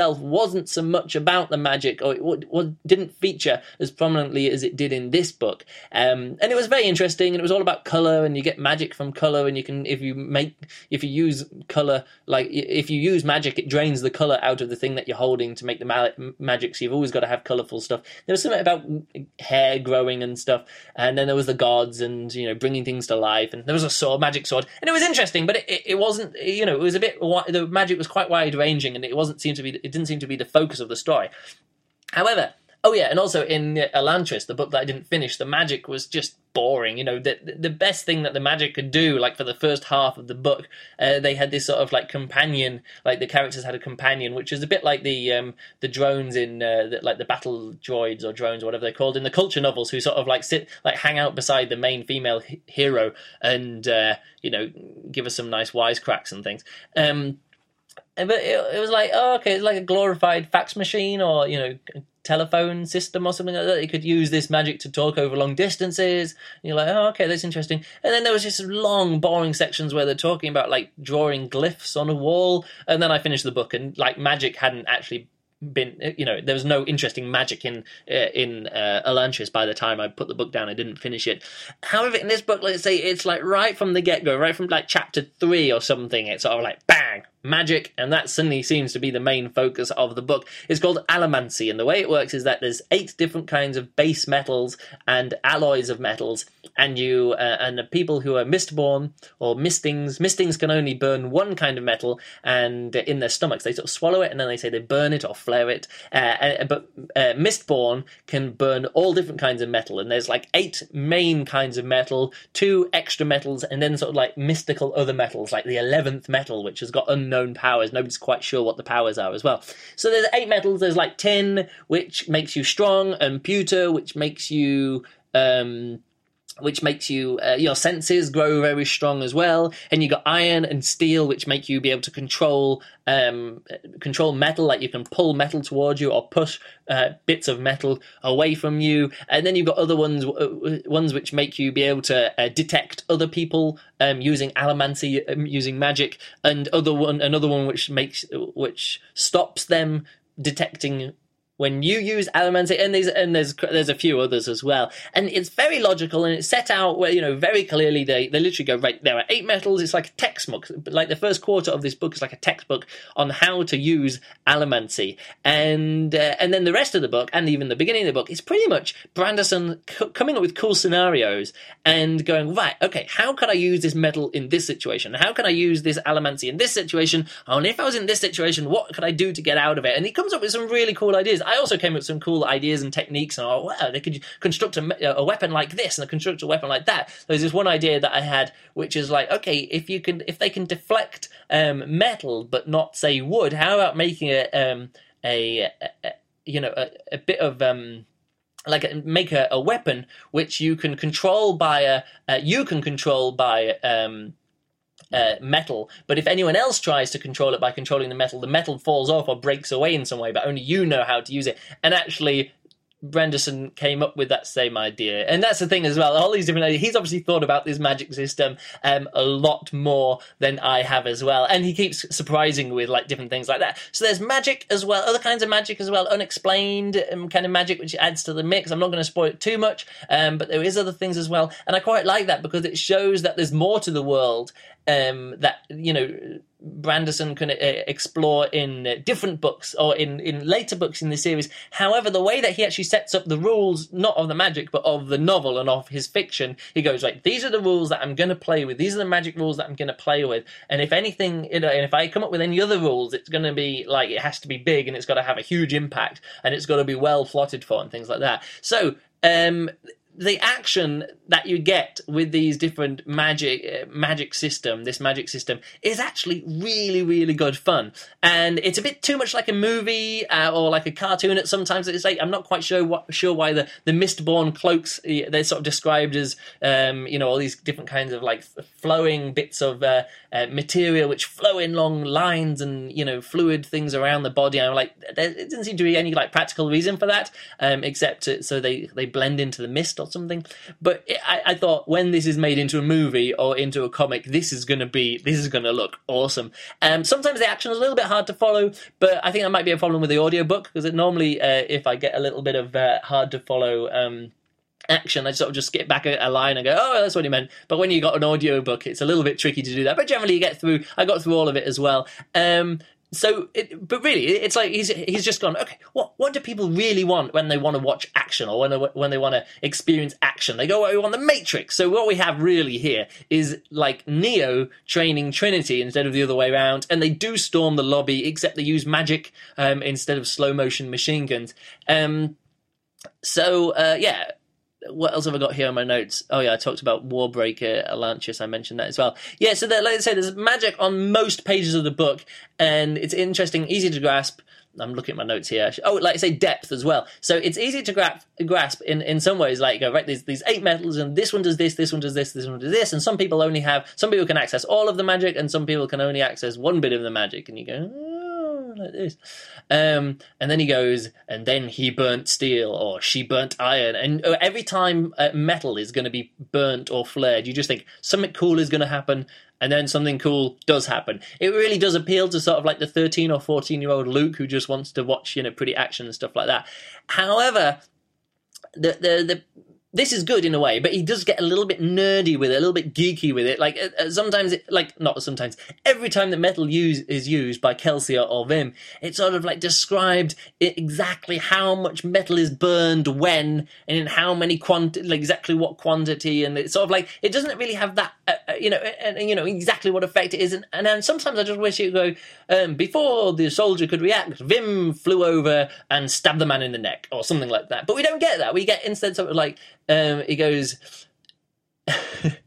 wasn't so much about the magic, or it w- w- didn't feature as prominently as it did in this book. Um, and it was very interesting, and it was all about color, and you get magic from color, and you can, if you make, if you use color, like if you use magic, it drains the color out of the thing that you're holding to make the ma- magic. So you've always got to have colorful stuff. There was something about hair growing and stuff, and then there was the gods, and you know, bringing things to life, and there was a sword, magic sword, and it was interesting, but it, it, it wasn't, you know, it was a bit, the magic was quite wide ranging, and it wasn't seem to be, it didn't seem to be the focus of the story. However, oh yeah, and also in Elantris, the book that I didn't finish, the magic was just boring. You know, the the best thing that the magic could do, like for the first half of the book, uh, they had this sort of like companion, like the characters had a companion, which is a bit like the um, the drones in uh, the, like the battle droids or drones or whatever they're called in the culture novels, who sort of like sit, like hang out beside the main female h- hero and uh, you know, give us some nice wisecracks and things. Um, but it, it was like, oh, okay, it's like a glorified fax machine, or you know, telephone system or something like that. You could use this magic to talk over long distances. And you're like, oh, okay, that's interesting. And then there was just long, boring sections where they're talking about like drawing glyphs on a wall. And then I finished the book, and like magic hadn't actually been, you know, there was no interesting magic in uh, in uh, Elantris by the time I put the book down. I didn't finish it. However, in this book, let's say it's like right from the get-go, right from like chapter three or something, it's sort of like bang, magic, and that suddenly seems to be the main focus of the book. It's called allomancy, and the way it works is that there's eight different kinds of base metals and alloys of metals, and you uh, and the people who are mistborn or mistings, mistings can only burn one kind of metal, and uh, in their stomachs they sort of swallow it, and then they say they burn it or flare it. Uh, uh, but uh, mistborn can burn all different kinds of metal, and there's like eight main kinds of metal, two extra metals, and then sort of like mystical other metals, like the eleventh metal, which has got unknown powers. Nobody's quite sure what the powers are as well. So there's eight metals. There's like tin, which makes you strong, and pewter, which makes you um which makes you uh, your senses grow very strong as well. And you got iron and steel, which make you be able to control um control metal, like you can pull metal towards you or push uh, bits of metal away from you. And then you've got other ones uh, ones which make you be able to uh, detect other people um using allomancy, um, using magic, and other one another one which makes which stops them detecting when you use allomancy, and there's and there's there's a few others as well, and it's very logical, and it's set out where, you know, very clearly they they literally go, right, there are eight metals. It's like a textbook, like the first quarter of this book is like a textbook on how to use allomancy, and uh, and then the rest of the book, and even the beginning of the book, is pretty much Branderson c- coming up with cool scenarios and going, right, okay, how could I use this metal in this situation? How can I use this allomancy in this situation? Oh, and if I was in this situation, what could I do to get out of it? And he comes up with some really cool ideas. I also came up with some cool ideas and techniques, and oh, wow, they could construct a, a weapon like this and construct a weapon like that. There's this one idea that I had, which is like, okay, if you can, if they can deflect um, metal but not say wood, how about making a, um, a, a, a you know, a, a bit of um, like a, make a, a weapon which you can control by a uh, you can control by um. Uh, metal, but if anyone else tries to control it by controlling the metal, the metal falls off or breaks away in some way, but only you know how to use it. And actually, Branderson came up with that same idea, and that's the thing as well. All these different ideas. He's obviously thought about this magic system um, a lot more than I have as well, and he keeps surprising with like different things like that. So there's magic as well, other kinds of magic as well, unexplained um, kind of magic, which adds to the mix. I'm not going to spoil it too much, um, but there is other things as well, and I quite like that because it shows that there's more to the world um, that, you know, Branderson can uh, explore in uh, different books or in, in later books in the series. However, the way that he actually sets up the rules, not of the magic, but of the novel and of his fiction, he goes, like, these are the rules that I'm going to play with. These are the magic rules that I'm going to play with. And if anything, you know, and if I come up with any other rules, it's going to be, like, it has to be big and it's got to have a huge impact and it's got to be well plotted for and things like that. So, um... the action that you get with these different magic uh, magic system, this magic system, is actually really, really good fun. And it's a bit too much like a movie uh, or like a cartoon at sometimes. It's like, I'm not quite sure what, sure why the, the Mistborn cloaks, they're sort of described as, um, you know, all these different kinds of like flowing bits of uh, uh, material which flow in long lines and, you know, fluid things around the body. And I'm like, there doesn't seem to be any like practical reason for that, um, except to, so they, they blend into the mist or something. But it, I, I thought when this is made into a movie or into a comic, this is going to be this is going to look awesome. Um, sometimes the action is a little bit hard to follow, but I think that might be a problem with the audiobook, because it normally, uh, if I get a little bit of uh, hard to follow um, action, I sort of just skip back a, a line and go, oh, that's what he meant. But when you got an audiobook, it's a little bit tricky to do that. But generally, you get through. I got through all of it as well. Um, So, it, but really, it's like he's he's just gone, okay, what what do people really want when they want to watch action, or when they, when they want to experience action? They go, well, we want the Matrix. So what we have really here is like Neo training Trinity instead of the other way around, and they do storm the lobby, except they use magic um, instead of slow-motion machine guns. Um, so, uh, yeah. What else have I got here on my notes? Oh yeah, I talked about Warbreaker, Atlantis, I mentioned that as well. Yeah, so there, like I say, there's magic on most pages of the book, and it's interesting, easy to grasp. I'm looking at my notes here. Oh, like I say, depth as well. So it's easy to gra- grasp in, in some ways, like, go, right, there's these eight metals, and this one does this, this one does this, this one does this, and some people only have, some people can access all of the magic, and some people can only access one bit of the magic, and you go, oh, like this. Um, and then he goes, and then he burnt steel, or she burnt iron, and every time uh, metal is going to be burnt or flared, you just think something cool is going to happen, and then something cool does happen. It really does appeal to sort of like the thirteen or fourteen year old Luke who just wants to watch, you know, pretty action and stuff like that. However, the the the this is good in a way, but he does get a little bit nerdy with it, a little bit geeky with it. Like uh, sometimes, it, like not sometimes, every time that metal use is used by Kelsey or, or Vim, it's sort of like described exactly how much metal is burned when, and in how many quanti- like exactly what quantity, and it's sort of like it doesn't really have that, uh, you know, and, and you know exactly what effect it is. And, and then sometimes I just wish it would go um, before the soldier could react, Vim flew over and stabbed the man in the neck or something like that. But we don't get that. We get instead sort of like. Um, he goes, I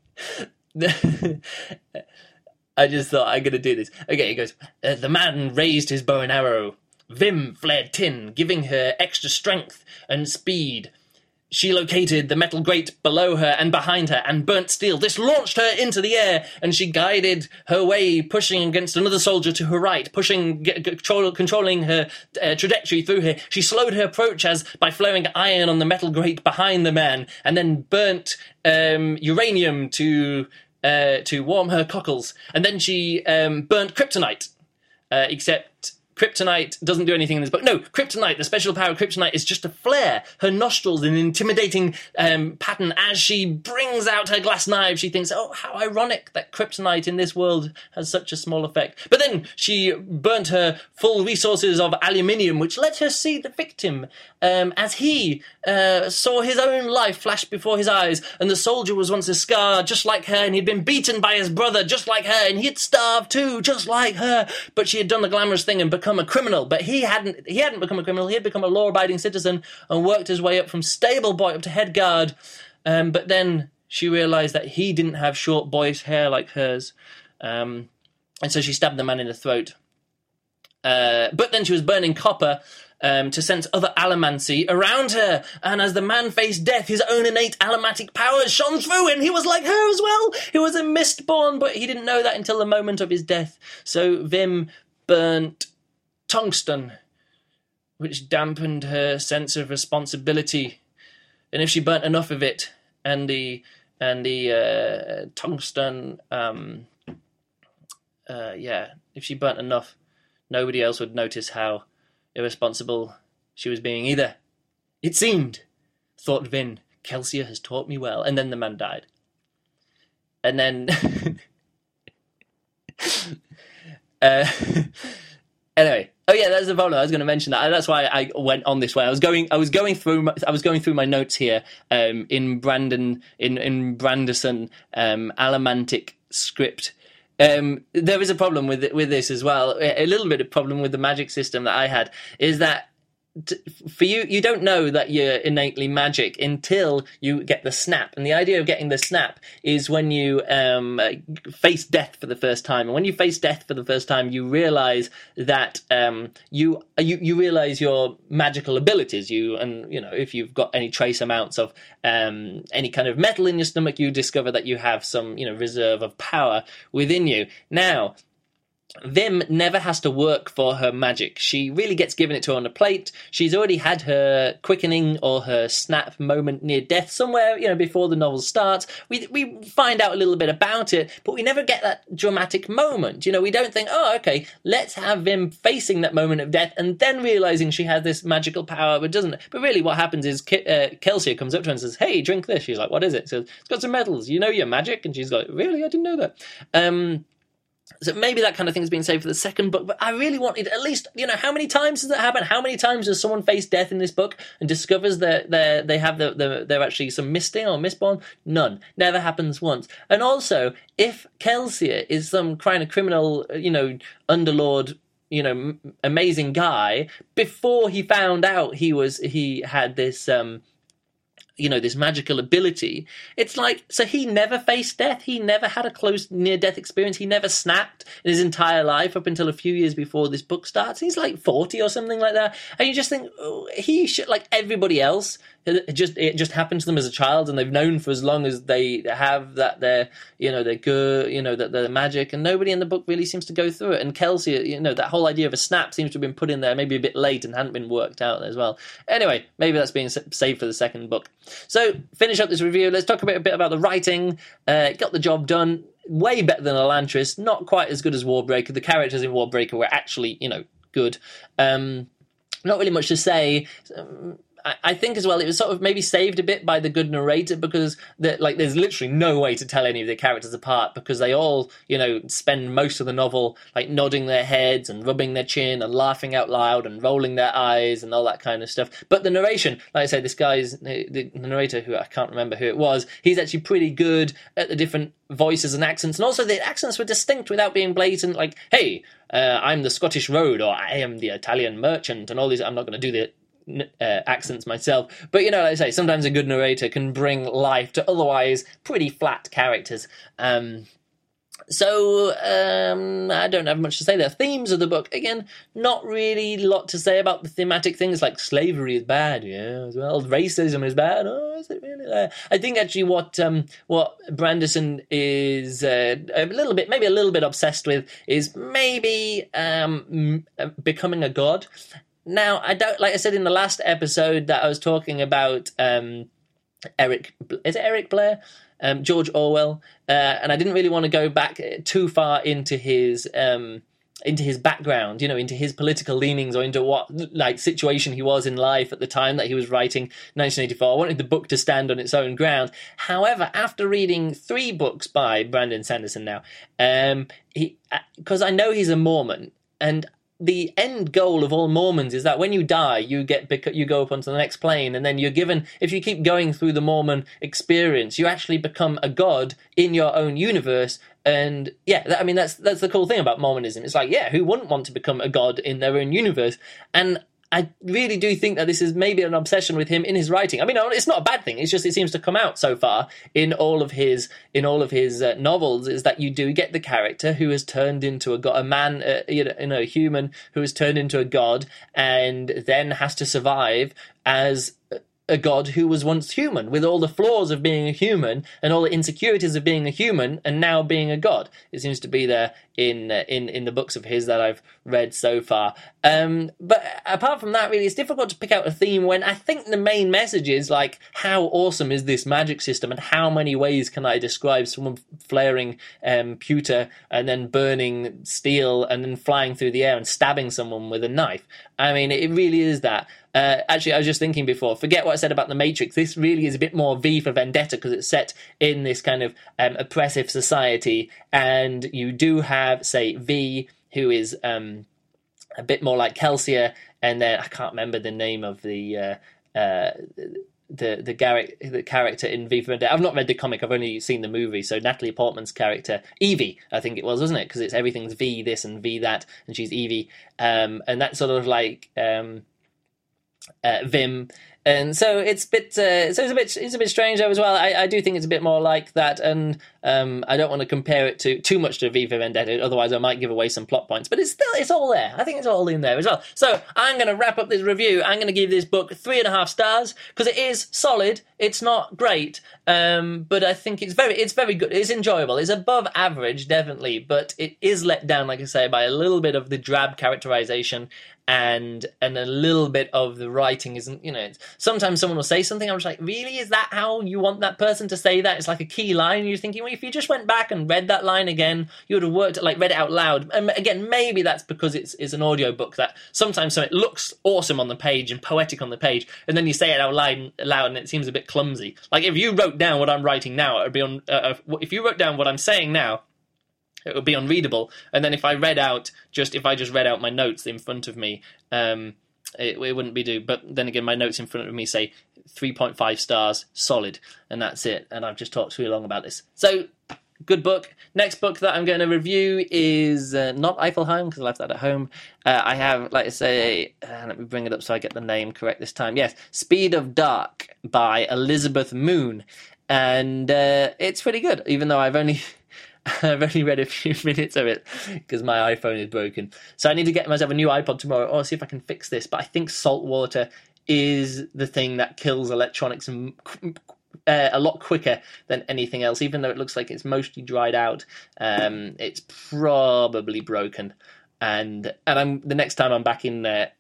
just thought, I'm going to do this. Okay, he goes, uh, the man raised his bow and arrow. Vim flared tin, giving her extra strength and speed. She located the metal grate below her and behind her and burnt steel. This launched her into the air, and she guided her way, pushing against another soldier to her right, pushing, g- control, controlling her uh, trajectory through here. She slowed her approach as by flaring iron on the metal grate behind the man, and then burnt um, uranium to uh, to warm her cockles. And then she um, burnt kryptonite, uh, except... Kryptonite doesn't do anything in this book. No, Kryptonite, the special power of Kryptonite is just to flare her nostrils in an intimidating um, pattern as she brings out her glass knife. She thinks, oh, how ironic that Kryptonite in this world has such a small effect. But then she burnt her full resources of aluminium, which let her see the victim um, as he uh, saw his own life flash before his eyes. And the soldier was once a scar just like her, and he'd been beaten by his brother just like her, and he'd starved too just like her. But she had done the glamorous thing and become a criminal, but he hadn't he hadn't become a criminal. He had become a law-abiding citizen and worked his way up from stable boy up to head guard. Um, but then she realised that he didn't have short boyish hair like hers, um, and so she stabbed the man in the throat. Uh, but then she was burning copper um, to sense other allomancy around her, and as the man faced death, his own innate allomatic powers shone through, and he was like her as well. He was a mistborn, but he didn't know that until the moment of his death. So Vim burnt tungsten, which dampened her sense of responsibility. And if she burnt enough of it, and the and the uh, tungsten, um, uh, yeah, if she burnt enough, nobody else would notice how irresponsible she was being either. It seemed, thought Vin, Kelsier has taught me well. And then the man died. And then... uh, anyway, oh yeah, that's the problem. I was going to mention that. That's why I went on this way. I was going, I was going through, my, I was going through my notes here um, in Brandon, in in Branderson, um, Alamantic script. Um, there is a problem with with this as well. A little bit of problem with the magic system that I had is that t- for you, you don't know that you're innately magic until you get the snap. And the idea of getting the snap is when you um, face death for the first time. And when you face death for the first time, you realize that um, you you you realize your magical abilities. You and you know if you've got any trace amounts of um, any kind of metal in your stomach, you discover that you have some you know reserve of power within you. Now, Vim never has to work for her magic. She really gets given it to her on a plate. She's already had her quickening or her snap moment near death somewhere, you know, before the novel starts. We we find out a little bit about it, but we never get that dramatic moment. You know, we don't think, oh, okay, let's have Vim facing that moment of death and then realizing she has this magical power, but doesn't. But really what happens is Ke- uh, Kelsier comes up to her and says, hey, drink this. She's like, what is it? She says, it's got some metals. You know your magic? And she's like, really? I didn't know that. Um... So maybe that kind of thing is being saved for the second book, but I really wanted at least, you know, how many times does that happen? How many times does someone face death in this book and discovers that they they have the, the they're actually some misting or misborn? None. Never happens once. And also, if Kelsier is some kind of criminal, you know, underlord, you know, m- amazing guy, before he found out he was he had this um you know, this magical ability, it's like, so he never faced death. He never had a close near-death experience. He never snapped in his entire life up until a few years before this book starts. He's like forty or something like that. And you just think, oh, he should, like everybody else, it just it just happened to them as a child, and they've known for as long as they have that they're, you know, they're good, you know, that they're magic, and nobody in the book really seems to go through it. And Kelsier, you know, that whole idea of a snap seems to have been put in there maybe a bit late and hadn't been worked out as well. Anyway, maybe that's being saved for the second book. So, finish up this review. Let's talk a bit, a bit about the writing. Uh, got the job done. Way better than Elantris. Not quite as good as Warbreaker. The characters in Warbreaker were actually, you know, good. Um, not really much to say. Um, I think as well it was sort of maybe saved a bit by the good narrator, because like there's literally no way to tell any of the characters apart, because they all, you know, spend most of the novel like nodding their heads and rubbing their chin and laughing out loud and rolling their eyes and all that kind of stuff. But the narration, like I say, this guy's the narrator, who I can't remember who it was, he's actually pretty good at the different voices and accents, and also the accents were distinct without being blatant, like, hey, uh, I'm the Scottish Road, or I am the Italian merchant, and all these. I'm not going to do the Uh, accents myself, but you know, like I say, sometimes a good narrator can bring life to otherwise pretty flat characters. Um, so um, I don't have much to say there. Themes of the book, again, not really a lot to say about the thematic things, like slavery is bad, yeah, as well. Racism is bad. Oh, is it really? Uh, I think actually what um, what Branderson is uh, a little bit, maybe a little bit obsessed with, is maybe um, becoming a god. Now, I don't, like I said in the last episode that I was talking about um, Eric, is it Eric Blair? Um, George Orwell, uh, and I didn't really want to go back too far into his um, into his background, you know, into his political leanings, or into what like situation he was in life at the time that he was writing nineteen eighty-four. I wanted the book to stand on its own ground. However, after reading three books by Brandon Sanderson now, um, he because I know he's a Mormon, and the end goal of all Mormons is that when you die, you get you go up onto the next plane, and then you're given, if you keep going through the Mormon experience, you actually become a god in your own universe. And yeah, I mean, that's that's the cool thing about Mormonism. It's like, yeah, who wouldn't want to become a god in their own universe? And I really do think that this is maybe an obsession with him in his writing. I mean, it's not a bad thing. It's just it seems to come out so far in all of his in all of his uh, novels, is that you do get the character who has turned into a god, a man, uh, you know, you know, a human who has turned into a god, and then has to survive as a god who was once human, with all the flaws of being a human and all the insecurities of being a human, and now being a god. It seems to be there in uh, in in the books of his that I've read so far. Um, but apart from that, really, it's difficult to pick out a theme when I think the main message is like, how awesome is this magic system, and how many ways can I describe someone flaring um, pewter and then burning steel and then flying through the air and stabbing someone with a knife. I mean, it really is that. Uh, actually, I was just thinking before, forget what I said about The Matrix. This really is a bit more V for Vendetta, because it's set in this kind of um, oppressive society, and you do have, say, V, who is um, a bit more like Kelsier, and then I can't remember the name of the uh, uh, the the, Garrick, the character in V for Vendetta. I've not read the comic, I've only seen the movie. So Natalie Portman's character, Evie, I think it was, wasn't it? Because it's everything's V this and V that, and she's Evie, um, and that's sort of like Um, Uh, Vim, And so it's a bit, uh, so it's a bit, it's a bit strange though as well. I, I do think it's a bit more like that, and um, I don't want to compare it to too much to V for Vendetta, otherwise I might give away some plot points. But it's still, it's all there. I think it's all in there as well. So I'm going to wrap up this review. I'm going to give this book three and a half stars because it is solid. It's not great, um, but I think it's very, it's very good. It's enjoyable. It's above average, definitely, but it is let down, like I say, by a little bit of the drab characterization. And and a little bit of the writing isn't, you know, sometimes someone will say something, I'm just like, really? Is that how you want that person to say that? It's like a key line. You're thinking, well, if you just went back and read that line again, you would have worked, like, read it out loud. And again, maybe that's because it's, it's an audio book that sometimes so it looks awesome on the page and poetic on the page, and then you say it out loud, loud and it seems a bit clumsy. Like, if you wrote down what I'm writing now, it would be on, uh, if you wrote down what I'm saying now, it would be unreadable. And then if I read out, just if I just read out my notes in front of me, um, it, it wouldn't be do. But then again, my notes in front of me say three point five stars, solid, and that's it. And I've just talked too long about this. So, good book. Next book that I'm going to review is uh, not Eiffelheim, because I left that at home. Uh, I have, like I say, uh, let me bring it up so I get the name correct this time. Yes, Speed of Dark by Elizabeth Moon. And uh, it's pretty good, even though I've only... I've only read a few minutes of it because my iPhone is broken. So I need to get myself a new iPod tomorrow or see if I can fix this. But I think salt water is the thing that kills electronics uh, a lot quicker than anything else. Even though it looks like it's mostly dried out, um, it's probably broken. And and I'm the next time I'm back in there.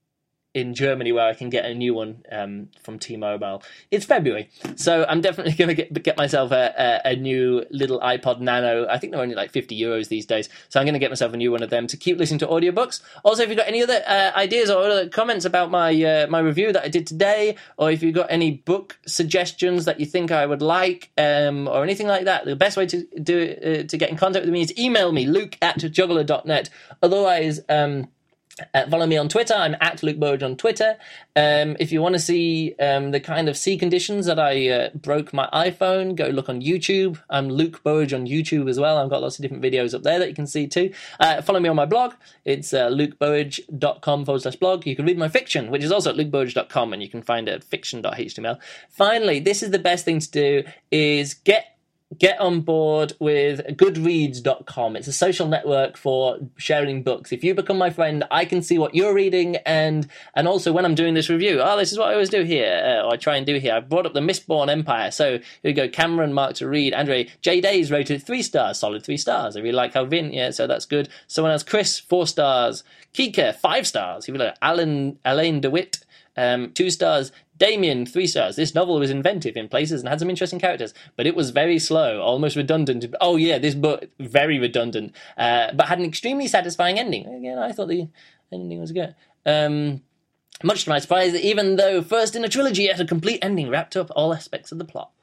in Germany where I can get a new one um, from T-Mobile. It's February, so I'm definitely going to get get myself a, a, a new little iPod Nano. I think they're only like fifty euros these days, so I'm going to get myself a new one of them to keep listening to audiobooks. Also, if you've got any other uh, ideas or other comments about my uh, my review that I did today, or if you've got any book suggestions that you think I would like, um, or anything like that, the best way to do uh, to get in contact with me is email me, luke at juggler dot net. Otherwise, um, Uh, follow me on Twitter. I'm at Luke Burridge on Twitter. Um, if you want to see um, the kind of sea conditions that I uh, broke my iPhone, go look on YouTube. I'm Luke Burridge on YouTube as well. I've got lots of different videos up there that you can see too. Uh, follow me on my blog. It's uh, lukeburridge.com forward slash blog. You can read my fiction, which is also at lukeburridge dot com, and you can find it at fiction dot h t m l. Finally, this is the best thing to do, is get Get on board with goodreads dot com. It's a social network for sharing books. If you become my friend, I can see what you're reading, and and also when I'm doing this review, oh, this is what I always do here, uh, or I try and do here. I brought up the Mistborn Empire. So here we go, Cameron, Mark to read, Andre, J Days rated three stars, solid three stars. I really like how Vin, yeah, so that's good. Someone else, Chris, four stars. Kika, five stars. If you like, Alan, Elaine DeWitt, um, two stars. Damien, three stars. This novel was inventive in places and had some interesting characters, but it was very slow, almost redundant. Oh yeah, this book, very redundant, uh, but had an extremely satisfying ending. Again, I thought the ending was good. Um, much to my surprise, even though first in a trilogy, it had a complete ending, wrapped up all aspects of the plot.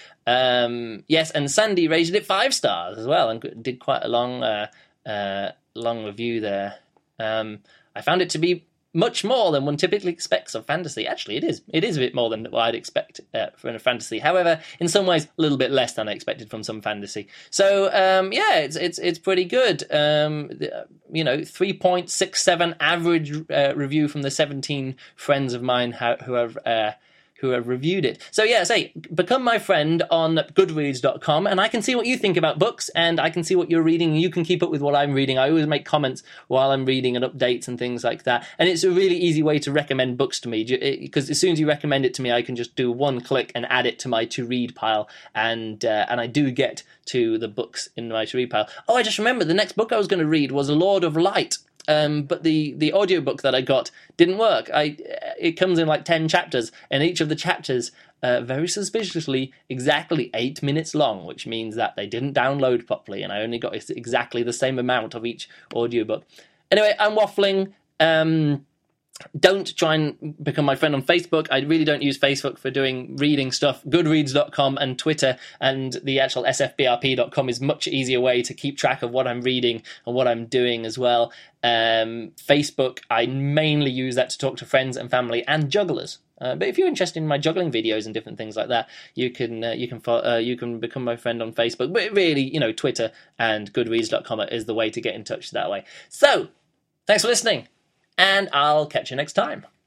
Um, yes, and Sandy rated it five stars as well, and did quite a long, uh, uh, long review there. Um, I found it to be much more than one typically expects of fantasy. Actually, it is. It is a bit more than what I'd expect uh, from a fantasy. However, in some ways, a little bit less than I expected from some fantasy. So, um, yeah, it's it's it's pretty good. Um, you know, three point six seven average uh, review from the seventeen friends of mine who have uh, who have reviewed it. So yeah, say, become my friend on goodreads dot com, and I can see what you think about books, and I can see what you're reading, and you can keep up with what I'm reading. I always make comments while I'm reading and updates and things like that, and it's a really easy way to recommend books to me, because as soon as you recommend it to me, I can just do one click and add it to my to-read pile, and uh, and I do get to the books in my to-read pile. Oh, I just remembered, the next book I was going to read was Lord of Light. Um, but the, the audiobook that I got didn't work. I It comes in like ten chapters, and each of the chapters, uh, very suspiciously, exactly eight minutes long, which means that they didn't download properly, and I only got exactly the same amount of each audiobook. Anyway, I'm waffling. Um... Don't try and become my friend on Facebook. I really don't use Facebook for doing reading stuff. goodreads dot com and Twitter and the actual S F B R P dot com is much easier way to keep track of what I'm reading and what I'm doing as well. Um, Facebook, I mainly use that to talk to friends and family and jugglers. Uh, but if you're interested in my juggling videos and different things like that, you can uh, you can uh, you can become my friend on Facebook. But really, you know, Twitter and goodreads dot com is the way to get in touch that way. So, thanks for listening. And I'll catch you next time.